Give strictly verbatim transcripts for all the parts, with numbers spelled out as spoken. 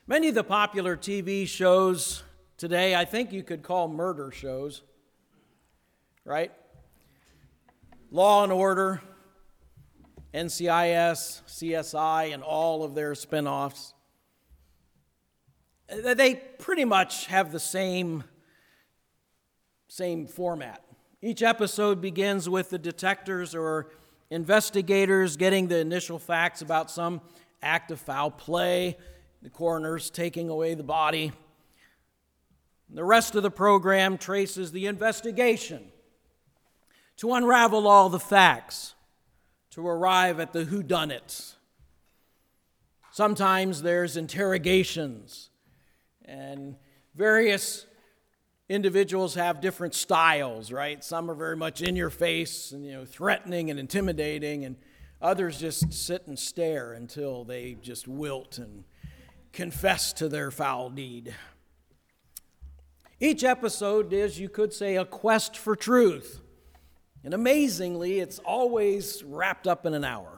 Many of the popular T V shows today, I think you could call murder shows, right? Law and Order, N C I S, C S I, and all of their spinoffs. They pretty much have the same, same format. Each episode begins with the detectives or investigators getting the initial facts about some act of foul play, the coroner's taking away the body. The rest of the program traces the investigation to unravel all the facts, to arrive at the whodunits. Sometimes there's interrogations, and various individuals have different styles, right? Some are very much in your face and, you know, threatening and intimidating, and others just sit and stare until they just wilt and confess to their foul deed. Each episode is, you could say, a quest for truth. And amazingly, it's always wrapped up in an hour.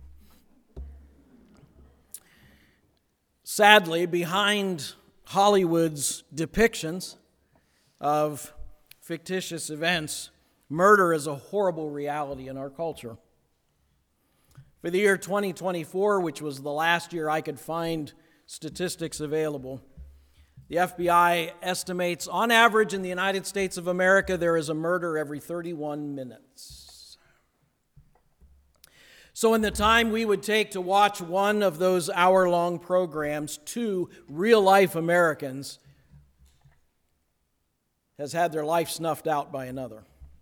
Sadly, behind Hollywood's depictions of fictitious events, murder is a horrible reality in our culture. For the year twenty twenty-four, which was the last year I could find statistics available, the F B I estimates on average in the United States of America there is a murder every thirty-one minutes. So in the time we would take to watch one of those hour-long programs, two real-life Americans has had their life snuffed out by another.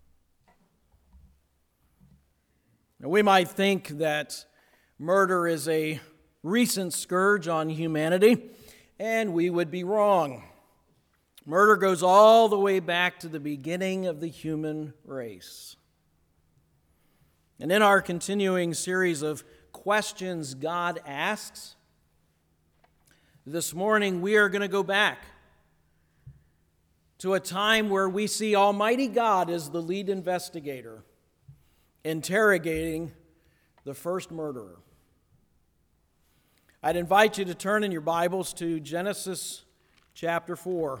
Now, we might think that murder is a recent scourge on humanity, and we would be wrong. Murder goes all the way back to the beginning of the human race. And in our continuing series of questions God asks, this morning we are going to go back to a time where we see Almighty God as the lead investigator, interrogating the first murderer. I'd invite you to turn in your Bibles to Genesis chapter four.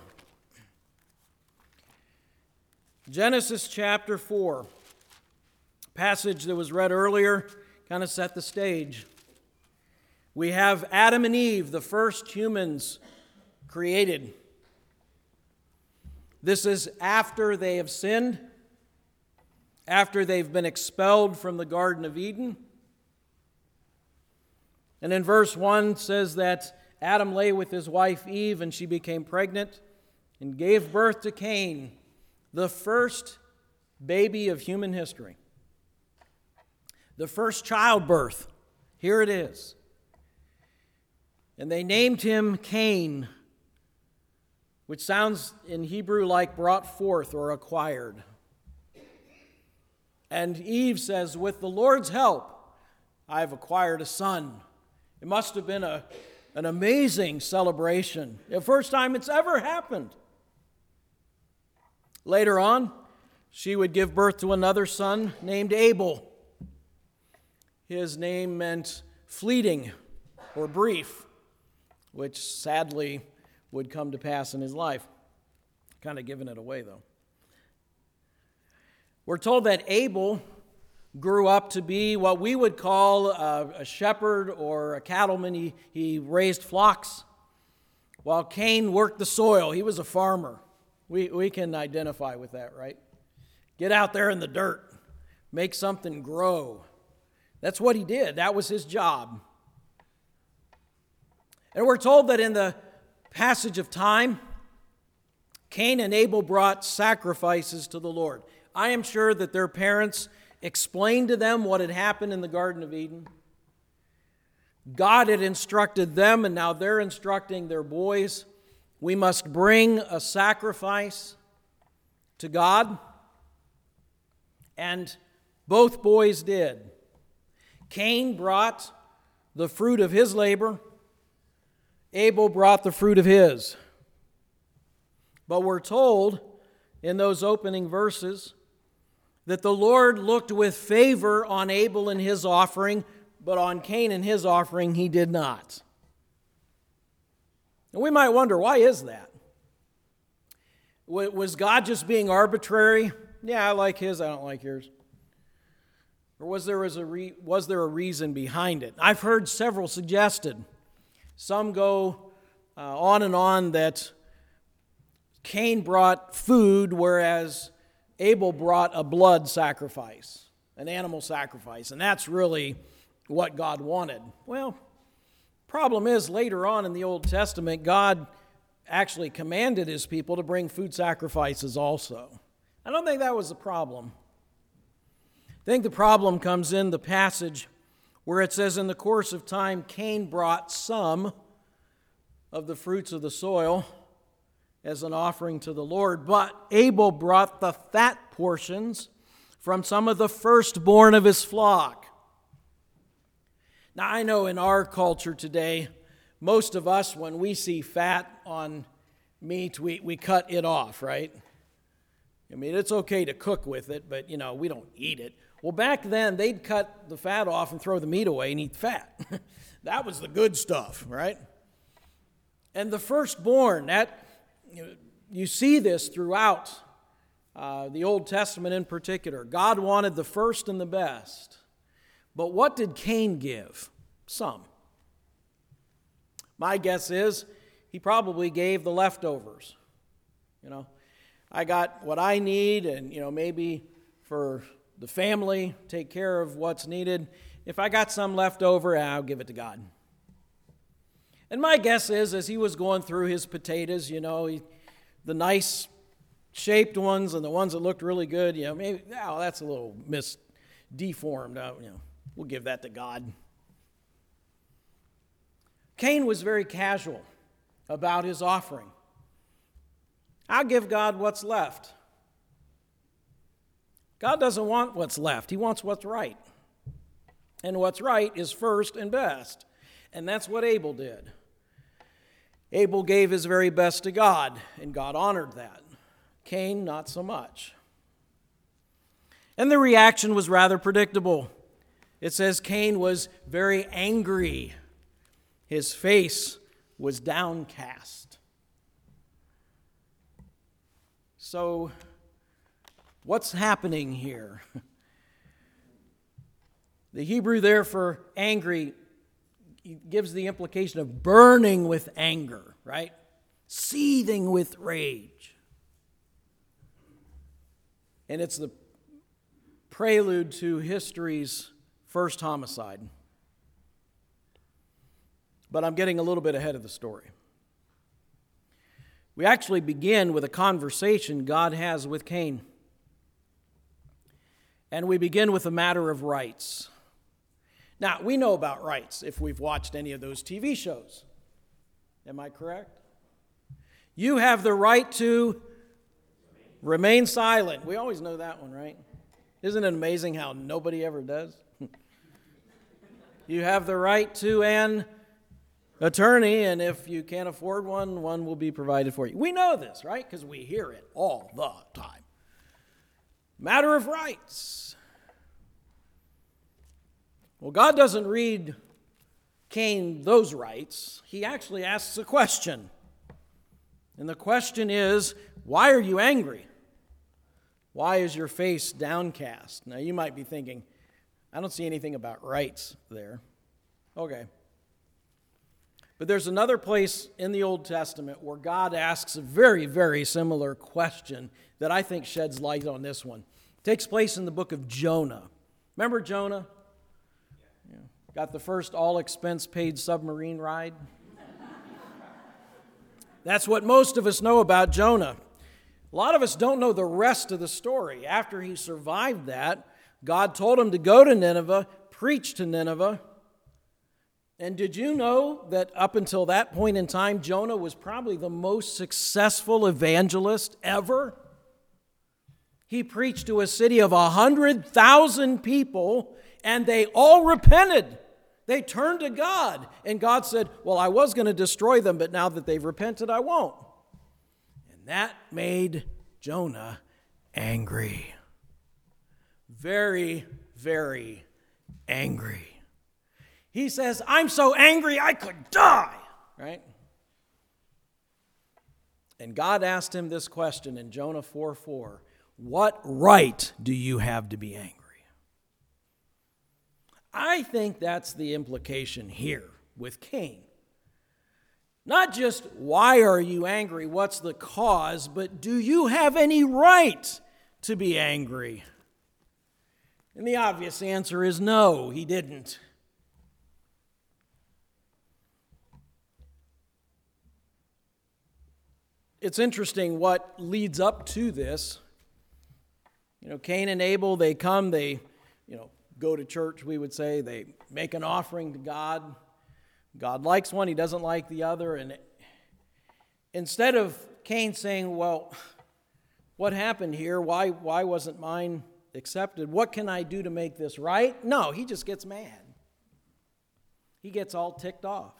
Genesis chapter four. Passage that was read earlier kind of set the stage. We have Adam and Eve, the first humans created. This is after they have sinned, after they've been expelled from the Garden of Eden. And in verse one says that Adam lay with his wife Eve, and she became pregnant and gave birth to Cain, the first baby of human history. The first childbirth. Here it is. And they named him Cain, which sounds in Hebrew like brought forth or acquired. And Eve says, with the Lord's help, I have acquired a son. It must have been a, an amazing celebration. The first time it's ever happened. Later on, she would give birth to another son named Abel. His name meant fleeting or brief, which sadly would come to pass in his life. Kind of giving it away, though. We're told that Abel grew up to be what we would call a, a shepherd or a cattleman. He, he raised flocks, while Cain worked the soil. He was a farmer. We, we can identify with that, right? Get out there in the dirt, make something grow. That's what he did. That was his job. And we're told that in the passage of time, Cain and Abel brought sacrifices to the Lord. I am sure that their parents explained to them what had happened in the Garden of Eden. God had instructed them, and now they're instructing their boys. We must bring a sacrifice to God. And both boys did. Cain brought the fruit of his labor. Abel brought the fruit of his. But we're told in those opening verses that the Lord looked with favor on Abel and his offering, but on Cain and his offering he did not. And we might wonder, why is that? Was God just being arbitrary? Yeah, I like his, I don't like yours. Or was there, was a re- was there a reason behind it? I've heard several suggested. Some go uh, on and on that Cain brought food, whereas Abel brought a blood sacrifice, an animal sacrifice, and that's really what God wanted. Well, problem is, later on in the Old Testament, God actually commanded his people to bring food sacrifices also. I don't think that was the problem. I think the problem comes in the passage where it says, in the course of time, Cain brought some of the fruits of the soil as an offering to the Lord, but Abel brought the fat portions from some of the firstborn of his flock. Now, I know in our culture today, most of us, when we see fat on meat, we, we cut it off, right? I mean, it's okay to cook with it, but, you know, we don't eat it. Well, back then, they'd cut the fat off and throw the meat away and eat the fat. That was the good stuff, right? And the firstborn, that you, you see this throughout uh, the Old Testament in particular. God wanted the first and the best. But what did Cain give? Some. My guess is he probably gave the leftovers. You know, I got what I need, and, you know, maybe for the family, take care of what's needed. If I got some left over, I'll give it to God. And my guess is, as he was going through his potatoes, you know, he, the nice shaped ones and the ones that looked really good, you know, maybe, oh, that's a little mis deformed. Uh, you know, we'll give that to God. Cain was very casual about his offering. I'll give God what's left. God doesn't want what's left. He wants what's right. And what's right is first and best. And that's what Abel did. Abel gave his very best to God, and God honored that. Cain, not so much. And the reaction was rather predictable. It says Cain was very angry. His face was downcast. So, what's happening here? The Hebrew there for angry gives the implication of burning with anger, right? Seething with rage. And it's the prelude to history's first homicide. But I'm getting a little bit ahead of the story. We actually begin with a conversation God has with Cain. And we begin with a matter of rights. Now, we know about rights if we've watched any of those T V shows. Am I correct? You have the right to remain silent. We always know that one, right? Isn't it amazing how nobody ever does? You have the right to an attorney, and if you can't afford one, one will be provided for you. We know this, right? Because we hear it all the time. Matter of rights. Well, God doesn't read Cain those rights. He actually asks a question. And the question is, why are you angry? Why is your face downcast? Now, you might be thinking, I don't see anything about rights there. Okay. But there's another place in the Old Testament where God asks a very, very similar question that I think sheds light on this one. It takes place in the book of Jonah. Remember Jonah? Yeah. Got the first all-expense-paid submarine ride? That's what most of us know about Jonah. A lot of us don't know the rest of the story. After he survived that, God told him to go to Nineveh, preach to Nineveh. And did you know that up until that point in time, Jonah was probably the most successful evangelist ever? He preached to a city of one hundred thousand people, and they all repented. They turned to God. And God said, well, I was going to destroy them, but now that they've repented, I won't. And that made Jonah angry. Very, very angry. He says, I'm so angry I could die, right? And God asked him this question in Jonah four four, what right do you have to be angry? I think that's the implication here with Cain. Not just why are you angry, what's the cause, but do you have any right to be angry? And the obvious answer is no, he didn't. It's interesting what leads up to this. You know, Cain and Abel, they come, they, you know, go to church, we would say. They make an offering to God. God likes one, he doesn't like the other. And it, instead of Cain saying, well, what happened here? Why, why wasn't mine accepted? What can I do to make this right? No, he just gets mad. He gets all ticked off.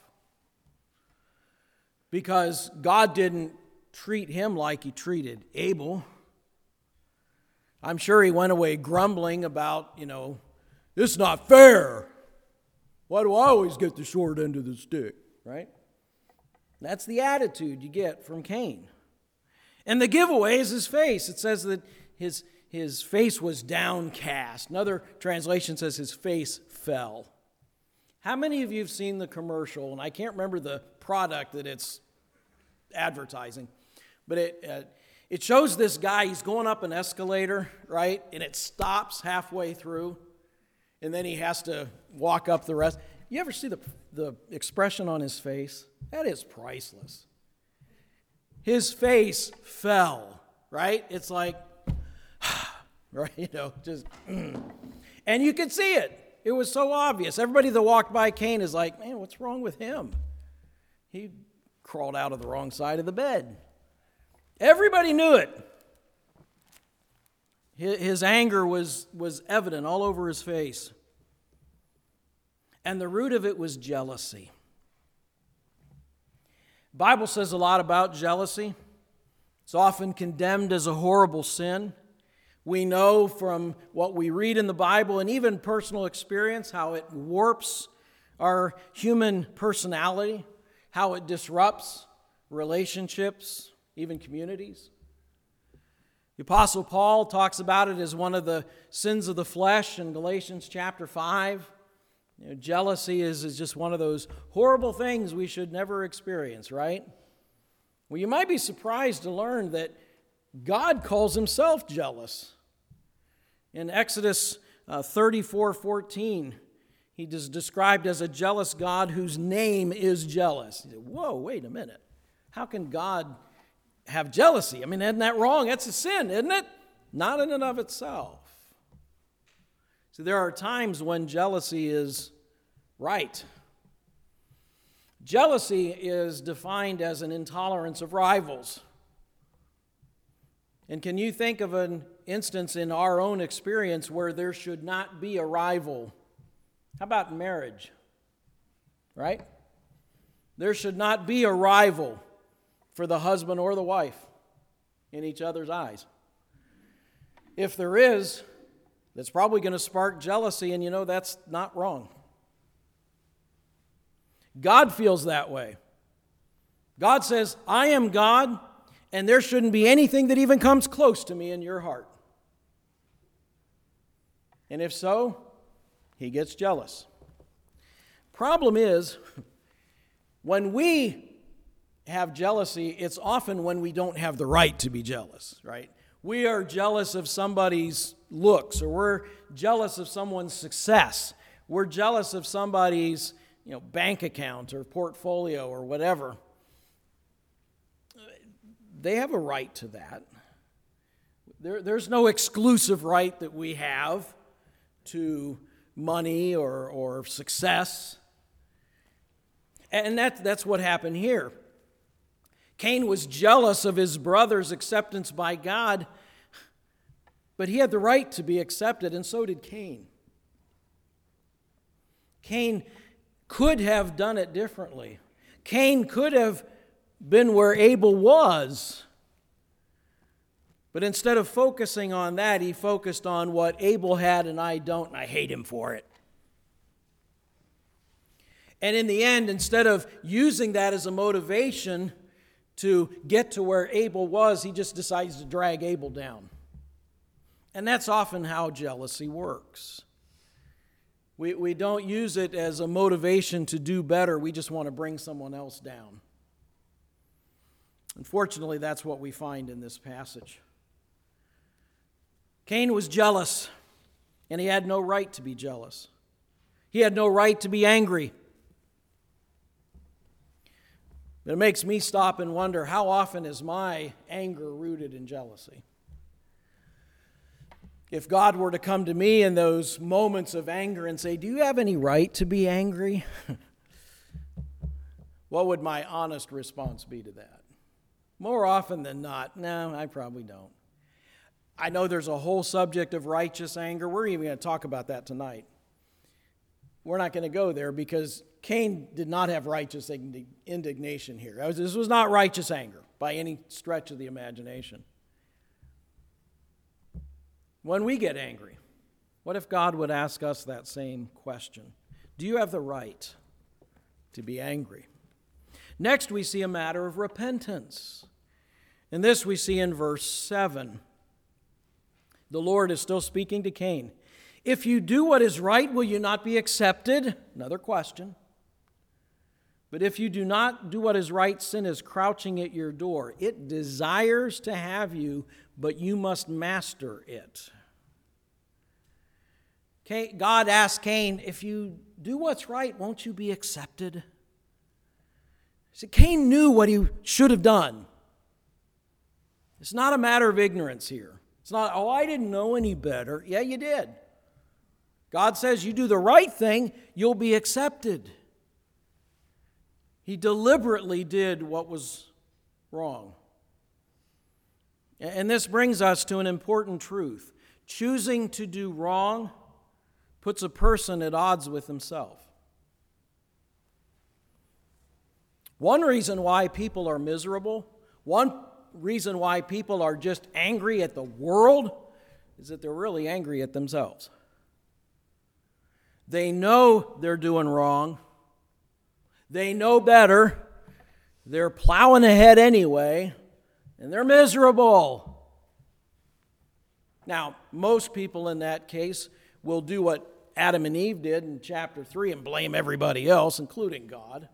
Because God didn't treat him like he treated Abel. I'm sure he went away grumbling about, you know, this is not fair. Why do I always get the short end of the stick, right? That's the attitude you get from Cain. And the giveaway is his face. It says that his, his face was downcast. Another translation says his face fell. How many of you have seen the commercial? And I can't remember the product that it's advertising. But it uh, it shows this guy, he's going up an escalator, right? And it stops halfway through. And then he has to walk up the rest. You ever see the, the expression on his face? That is priceless. His face fell, right? It's like, right? You know, just, mm. And you could see it. It was so obvious. Everybody that walked by Cain is like, man, what's wrong with him? He crawled out of the wrong side of the bed. Everybody knew it. His anger was, was evident all over his face. And the root of it was jealousy. The Bible says a lot about jealousy. It's often condemned as a horrible sin. We know from what we read in the Bible and even personal experience how it warps our human personality, how it disrupts relationships, even communities. The Apostle Paul talks about it as one of the sins of the flesh in Galatians chapter five. You know, jealousy is, is just one of those horrible things we should never experience, right? Well, you might be surprised to learn that God calls himself jealous. In Exodus uh, thirty-four fourteen, he is described as a jealous God whose name is jealous. You say, whoa, wait a minute. How can God have jealousy? I mean, isn't that wrong? That's a sin, isn't it? Not in and of itself. So there are times when jealousy is right. Jealousy is defined as an intolerance of rivals. And can you think of an instance in our own experience where there should not be a rival? How about marriage? Right? There should not be a rival for the husband or the wife in each other's eyes. If there is, that's probably going to spark jealousy, and you know that's not wrong. God feels that way. God says, I am God, and there shouldn't be anything that even comes close to me in your heart. And if so, he gets jealous. Problem is, when we have jealousy, it's often when we don't have the right to be jealous, right? We are jealous of somebody's looks, or we're jealous of someone's success. We're jealous of somebody's, you know, bank account or portfolio or whatever. They have a right to that. There, there's no exclusive right that we have to money or, or success. And that, that's what happened here. Cain was jealous of his brother's acceptance by God, but he had the right to be accepted, and so did Cain. Cain could have done it differently. Cain could have been where Abel was, but instead of focusing on that, he focused on what Abel had and I don't, and I hate him for it. And in the end, instead of using that as a motivation to get to where Abel was, he just decides to drag Abel down. And that's often how jealousy works. We, we don't use it as a motivation to do better. We just want to bring someone else down. Unfortunately, that's what we find in this passage. Cain was jealous, and he had no right to be jealous. He had no right to be angry. It makes me stop and wonder, how often is my anger rooted in jealousy? If God were to come to me in those moments of anger and say, "Do you have any right to be angry?" What would my honest response be to that? More often than not, no, I probably don't. I know there's a whole subject of righteous anger. We're even going to talk about that tonight. We're not going to go there because Cain did not have righteous indignation here. This was not righteous anger by any stretch of the imagination. When we get angry, what if God would ask us that same question? Do you have the right to be angry? Next, we see a matter of repentance. And this we see in verse seven. The Lord is still speaking to Cain. If you do what is right, will you not be accepted? Another question. But if you do not do what is right, sin is crouching at your door. It desires to have you, but you must master it. God asked Cain, if you do what's right, won't you be accepted? See, Cain knew what he should have done. It's not a matter of ignorance here. It's not, oh, I didn't know any better. Yeah, you did. God says you do the right thing, you'll be accepted. He deliberately did what was wrong. And this brings us to an important truth. Choosing to do wrong puts a person at odds with himself. One reason why people are miserable, one reason why people are just angry at the world, is that they're really angry at themselves. They know they're doing wrong. They know better. They're plowing ahead anyway, and they're miserable. Now, most people in that case will do what Adam and Eve did in chapter three and blame everybody else, including God.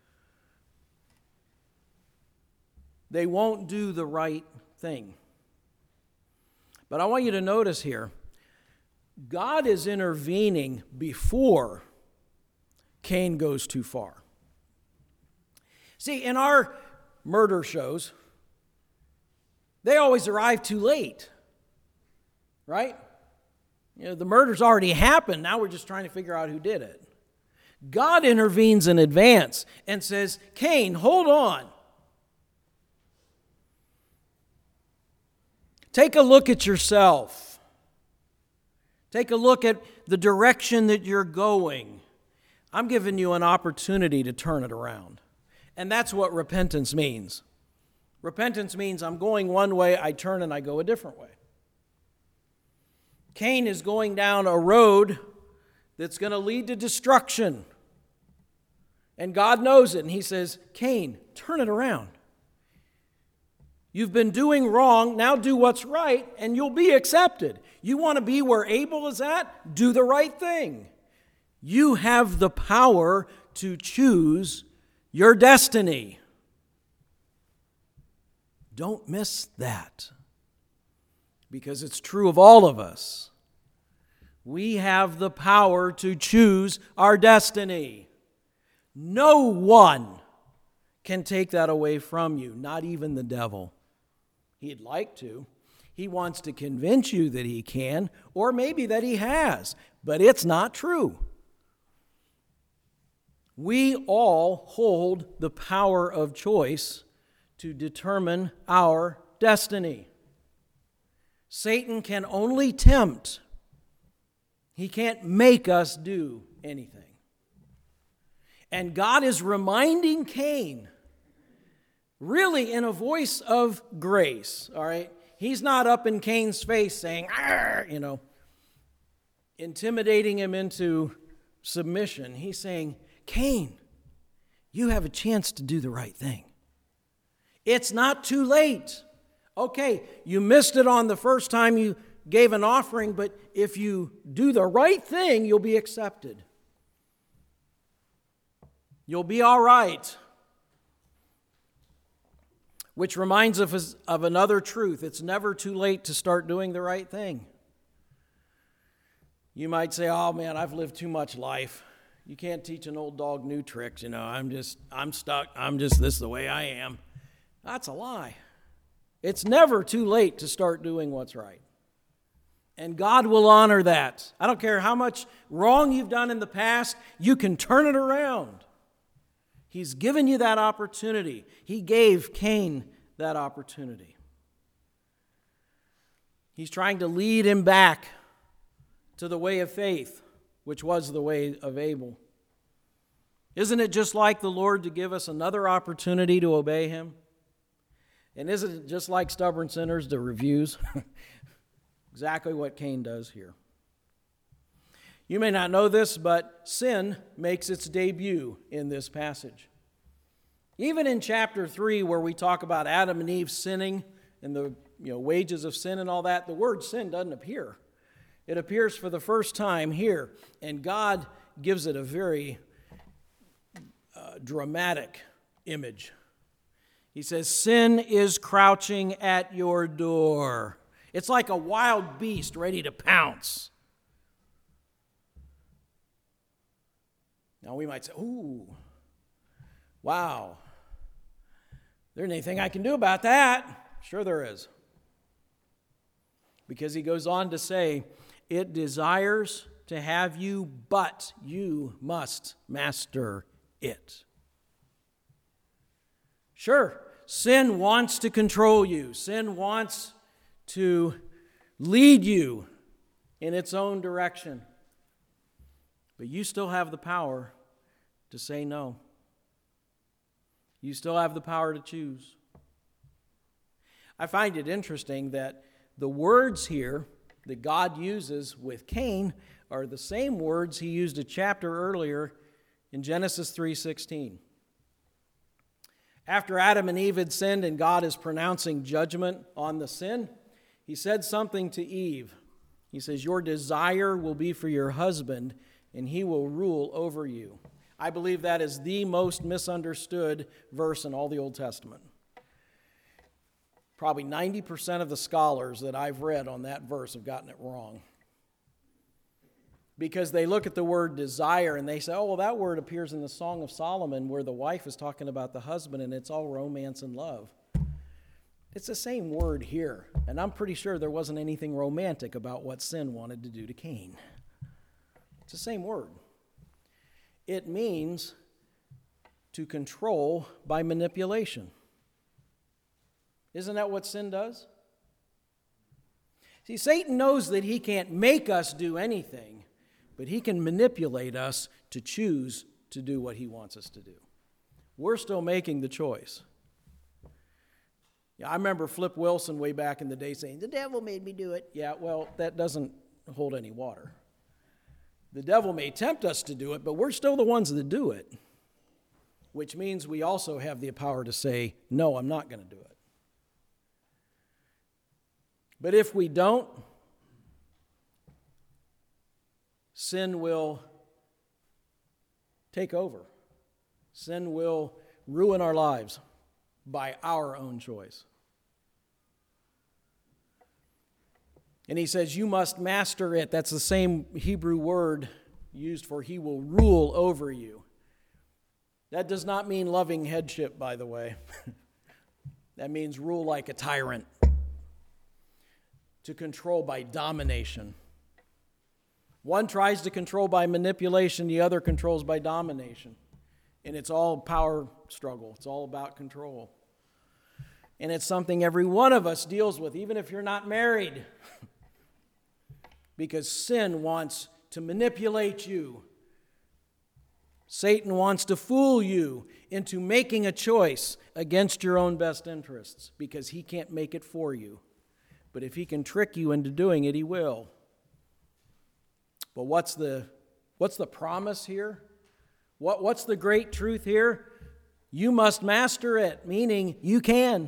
They won't do the right thing. But I want you to notice here, God is intervening before Cain goes too far. See, in our murder shows, they always arrive too late, right? You know, the murder's already happened. Now we're just trying to figure out who did it. God intervenes in advance and says, Cain, hold on. Take a look at yourself. Take a look at the direction that you're going. I'm giving you an opportunity to turn it around. And that's what repentance means. Repentance means I'm going one way, I turn and I go a different way. Cain is going down a road that's going to lead to destruction. And God knows it, and he says, Cain, turn it around. You've been doing wrong, now do what's right, and you'll be accepted. You want to be where Abel is at? Do the right thing. You have the power to choose your destiny. Don't miss that, because it's true of all of us. We have the power to choose our destiny. No one can take that away from you, not even the devil. He'd like to. He wants to convince you that he can, or maybe that he has, but it's not true. We all hold the power of choice to determine our destiny. Satan can only tempt. He can't make us do anything. And God is reminding Cain, really in a voice of grace, all right? He's not up in Cain's face saying, "Arr," you know, intimidating him into submission. He's saying, Cain, you have a chance to do the right thing. It's not too late. Okay, you missed it on the first time you gave an offering, but if you do the right thing, you'll be accepted. You'll be all right. Which reminds us of another truth. It's never too late to start doing the right thing. You might say, oh man, I've lived too much life. You can't teach an old dog new tricks, you know. I'm just, I'm stuck. I'm just this the way I am. That's a lie. It's never too late to start doing what's right. And God will honor that. I don't care how much wrong you've done in the past, you can turn it around. He's given you that opportunity. He gave Cain that opportunity. He's trying to lead him back to the way of faith, which was the way of Abel. Isn't it just like the Lord to give us another opportunity to obey Him? And isn't it just like stubborn sinners to refuse? Exactly what Cain does here. You may not know this, but sin makes its debut in this passage. Even in chapter three, where we talk about Adam and Eve sinning and the you know, wages of sin and all that, the word sin doesn't appear. It appears for the first time here, and God gives it a very uh, dramatic image. He says, sin is crouching at your door. It's like a wild beast ready to pounce. Now we might say, ooh, wow. There isn't anything I can do about that. Sure there is. Because he goes on to say, it desires to have you, but you must master it. Sure, sin wants to control you. Sin wants to lead you in its own direction. But you still have the power to say no. You still have the power to choose. I find it interesting that the words here that God uses with Cain are the same words he used a chapter earlier in Genesis three sixteen. After Adam and Eve had sinned and God is pronouncing judgment on the sin, he said something to Eve. He says, your desire will be for your husband, and he will rule over you. I believe that is the most misunderstood verse in all the Old Testament. Probably ninety percent of the scholars that I've read on that verse have gotten it wrong. Because they look at the word desire and they say, oh, well, that word appears in the Song of Solomon where the wife is talking about the husband and it's all romance and love. It's the same word here. And I'm pretty sure there wasn't anything romantic about what sin wanted to do to Cain. It's the same word. It means to control by manipulation. Isn't that what sin does? See, Satan knows that he can't make us do anything, but he can manipulate us to choose to do what he wants us to do. We're still making the choice. Yeah, I remember Flip Wilson way back in the day saying, the devil made me do it. Yeah, well, that doesn't hold any water. The devil may tempt us to do it, but we're still the ones that do it, which means we also have the power to say, no, I'm not going to do it. But if we don't, sin will take over. Sin will ruin our lives by our own choice. And he says, you must master it. That's the same Hebrew word used for he will rule over you. That does not mean loving headship, by the way. That means rule like a tyrant. To control by domination. One tries to control by manipulation, the other controls by domination. And it's all power struggle. It's all about control. And it's something every one of us deals with, even if you're not married. Because sin wants to manipulate you. Satan wants to fool you into making a choice against your own best interests because he can't make it for you. But if he can trick you into doing it, he will. But what's the, what's the promise here? What, what's the great truth here? You must master it, meaning you can.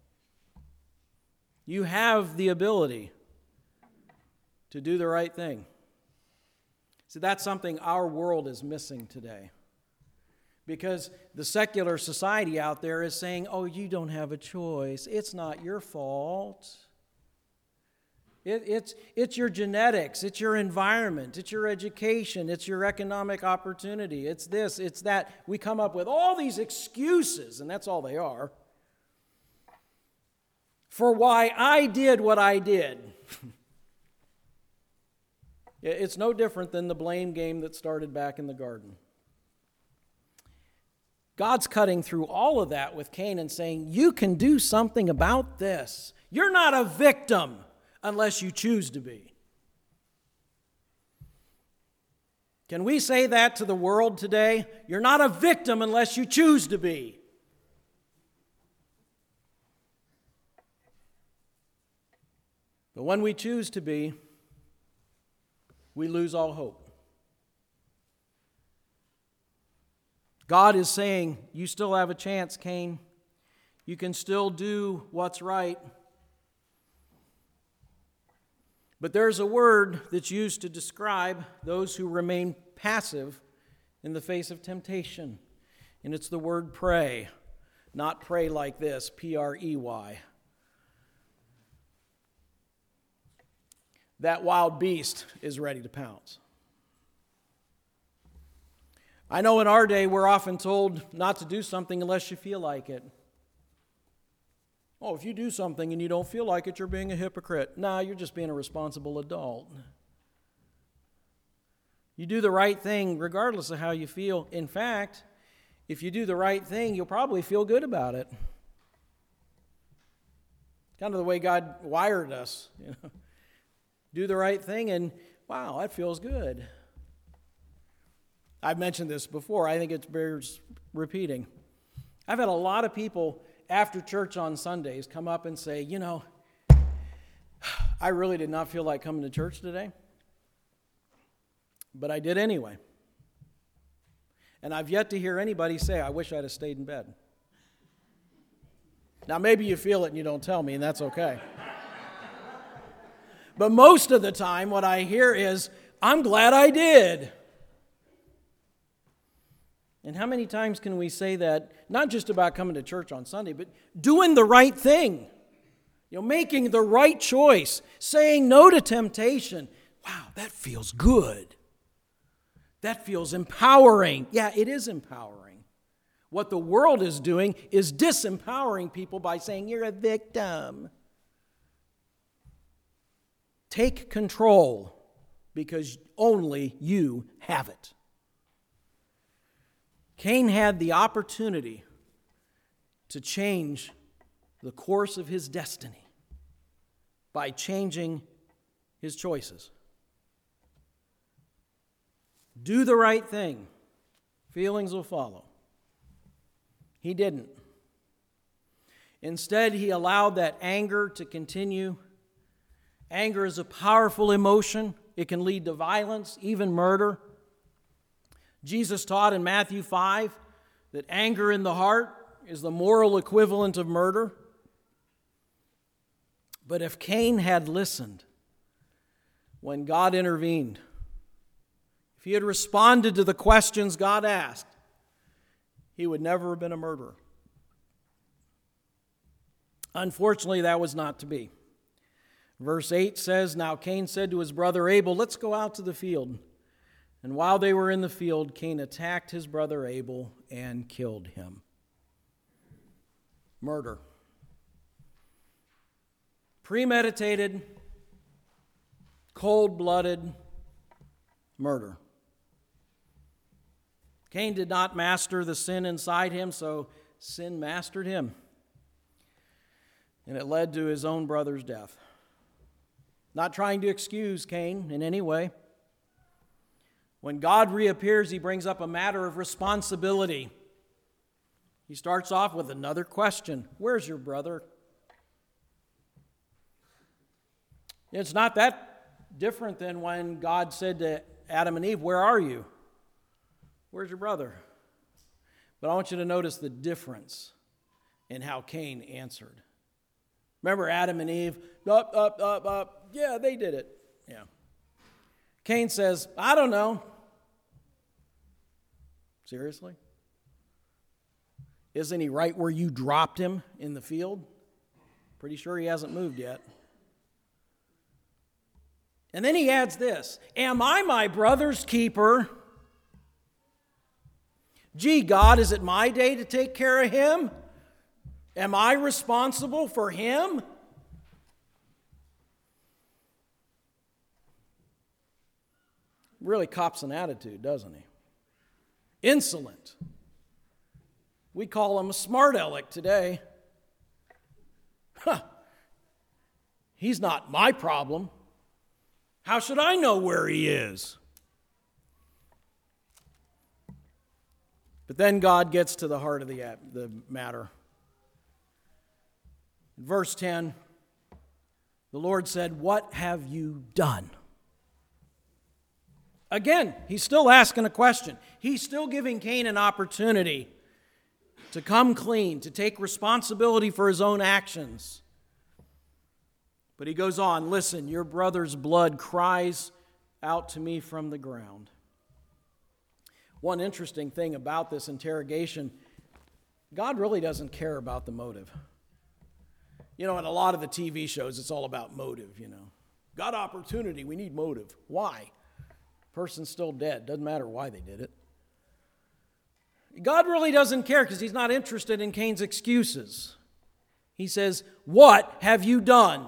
You have the ability to do the right thing. So that's something our world is missing today. Because the secular society out there is saying, oh, you don't have a choice. It's not your fault. It, it's, it's your genetics. It's your environment. It's your education. It's your economic opportunity. It's this. It's that. We come up with all these excuses, and that's all they are, for why I did what I did. It's no different than the blame game that started back in the garden. God's cutting through all of that with Cain and saying, you can do something about this. You're not a victim unless you choose to be. Can we say that to the world today? You're not a victim unless you choose to be. But when we choose to be, we lose all hope. God is saying, you still have a chance, Cain. You can still do what's right. But there's a word that's used to describe those who remain passive in the face of temptation. And it's the word pray. Not pray like this, P R E Y. That wild beast is ready to pounce. I know in our day we're often told not to do something unless you feel like it. Oh, if you do something and you don't feel like it, you're being a hypocrite. Nah, you're just being a responsible adult. You do the right thing regardless of how you feel. In fact, if you do the right thing, you'll probably feel good about it. Kind of the way God wired us. You know? Do the right thing and, wow, that feels good. I've mentioned this before. I think it bears repeating. I've had a lot of people after church on Sundays come up and say, you know, I really did not feel like coming to church today, but I did anyway. And I've yet to hear anybody say, I wish I'd have stayed in bed. Now, maybe you feel it and you don't tell me, and that's okay. But most of the time, what I hear is, I'm glad I did. And how many times can we say that, not just about coming to church on Sunday, but doing the right thing, you know, making the right choice, saying no to temptation. Wow, that feels good. That feels empowering. Yeah, it is empowering. What the world is doing is disempowering people by saying, you're a victim. Take control because only you have it. Cain had the opportunity to change the course of his destiny by changing his choices. Do the right thing. Feelings will follow. He didn't. Instead, he allowed that anger to continue. Anger is a powerful emotion. It can lead to violence, even murder. Jesus taught in Matthew five that anger in the heart is the moral equivalent of murder. But if Cain had listened when God intervened, if he had responded to the questions God asked, he would never have been a murderer. Unfortunately, that was not to be. Verse eight says, Now Cain said to his brother Abel, let's go out to the field. And while they were in the field, Cain attacked his brother Abel and killed him. Murder. Premeditated, cold-blooded murder. Cain did not master the sin inside him, so sin mastered him. And it led to his own brother's death. Not trying to excuse Cain in any way. When God reappears, he brings up a matter of responsibility. He starts off with another question. Where's your brother? It's not that different than when God said to Adam and Eve, where are you? Where's your brother? But I want you to notice the difference in how Cain answered. Remember Adam and Eve? Up, up, up, up. Yeah, they did it. Yeah. Cain says, I don't know. Seriously? Isn't he right where you dropped him in the field? Pretty sure he hasn't moved yet. And then he adds this, am I my brother's keeper? Gee, God, is it my day to take care of him? Am I responsible for him? Really cops an attitude, doesn't he? Insolent. We call him a smart aleck today. Huh. He's not my problem. How should I know where he is? But then God gets to the heart of the, the matter. In verse ten, the Lord said, what have you done? Again, he's still asking a question. He's still giving Cain an opportunity to come clean, to take responsibility for his own actions. But he goes on, listen, your brother's blood cries out to me from the ground. One interesting thing about this interrogation, God really doesn't care about the motive. You know, in a lot of the T V shows, it's all about motive, you know. Got opportunity, we need motive. Why? Person's still dead. Doesn't matter why they did it. God really doesn't care because he's not interested in Cain's excuses. He says, what have you done?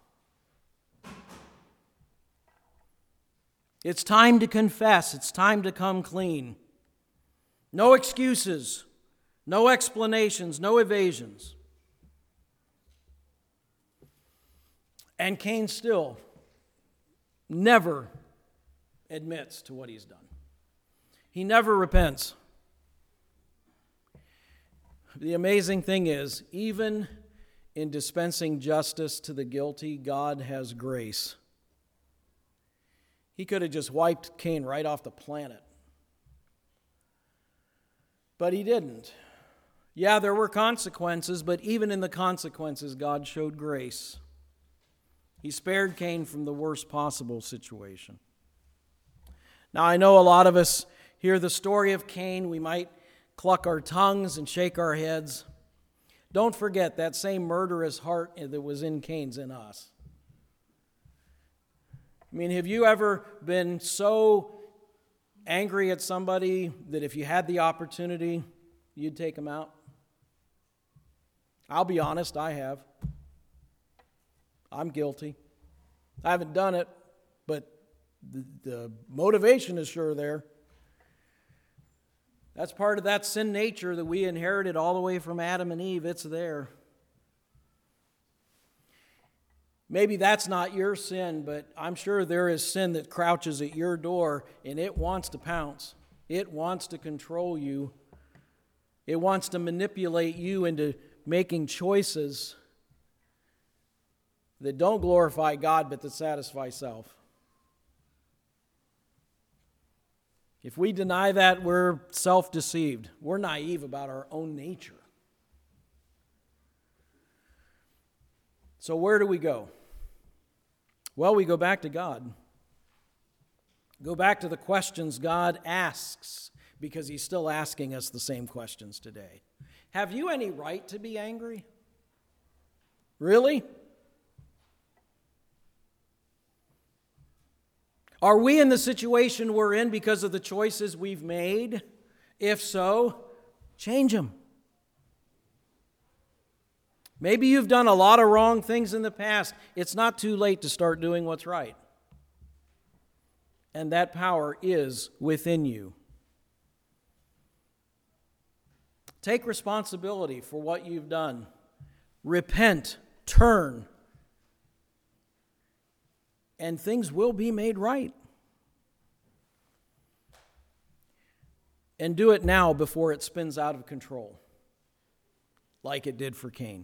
It's time to confess. It's time to come clean. No excuses, no explanations, no evasions. And Cain still never admits to what he's done. He never repents. The amazing thing is, even in dispensing justice to the guilty, God has grace. He could have just wiped Cain right off the planet. But he didn't. Yeah, there were consequences, but even in the consequences, God showed grace. He spared Cain from the worst possible situation. Now, I know a lot of us hear the story of Cain. We might cluck our tongues and shake our heads. Don't forget that same murderous heart that was in Cain's in us. I mean, have you ever been so angry at somebody that if you had the opportunity, you'd take them out? I'll be honest, I have. I'm guilty. I haven't done it, but the, the motivation is sure there. That's part of that sin nature that we inherited all the way from Adam and Eve. It's there. Maybe that's not your sin, but I'm sure there is sin that crouches at your door and it wants to pounce. It wants to control you. It wants to manipulate you into making choices that don't glorify God but that satisfy self. If we deny that, we're self-deceived. We're naive about our own nature. So where do we go? Well, we go back to God. Go back to the questions God asks, because he's still asking us the same questions today. Have you any right to be angry? Really? Are we in the situation we're in because of the choices we've made? If so, change them. Maybe you've done a lot of wrong things in the past. It's not too late to start doing what's right. And that power is within you. Take responsibility for what you've done. Repent, turn, and things will be made right. And do it now before it spins out of control, like it did for Cain.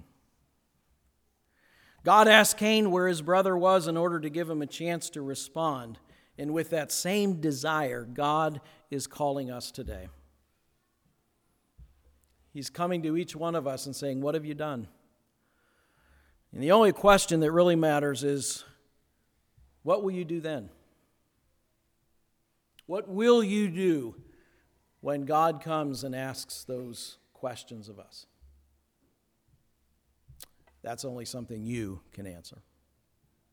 God asked Cain where his brother was in order to give him a chance to respond. And with that same desire, God is calling us today. He's coming to each one of us and saying, what have you done? And the only question that really matters is, what will you do then? What will you do when God comes and asks those questions of us? That's only something you can answer.